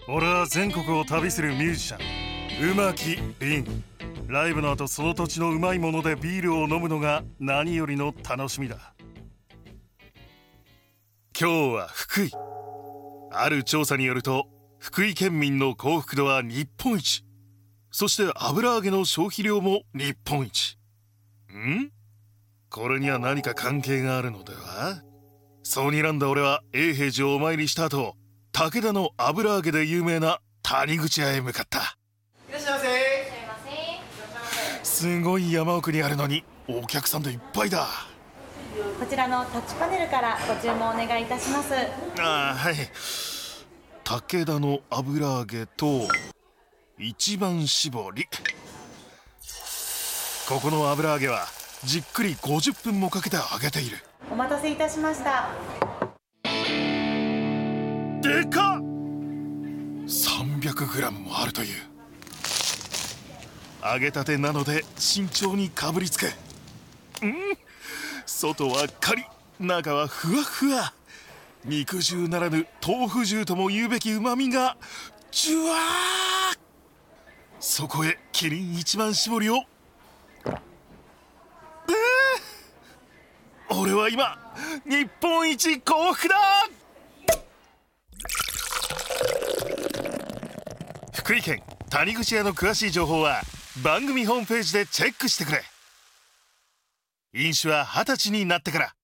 俺は全国を旅するミュージシャン馬木凛。ライブの後その土地のうまいものでビールを飲むのが何よりの楽しみだ。今日は福井。ある調査によると福井県民の幸福度は日本一、そして油揚げの消費量も日本一。これには何か関係があるのでは。そう睨んだ俺は永平寺をお参りした後、武田の油揚げで有名な谷口屋へ向かった。 いらっしゃいませ。 すごい山奥にあるのにお客さんでいっぱいだ。 こちらのタッチパネルからご注文お願いいたします。 はい。武田の油揚げと一番搾り。ここの油揚げはじっくり50分もかけて揚げている。 お待たせいたしました。 でかっ！ 300g もあるという。揚げたてなので慎重にかぶりつく。外はカリッ、中はふわふわ。肉汁ならぬ豆腐汁とも言うべきうまみがジュワー。そこへキリン一番搾りを。俺は今日本一幸福だ。福井県谷口屋の詳しい情報は番組ホームページでチェックしてくれ。飲酒は20歳になってから。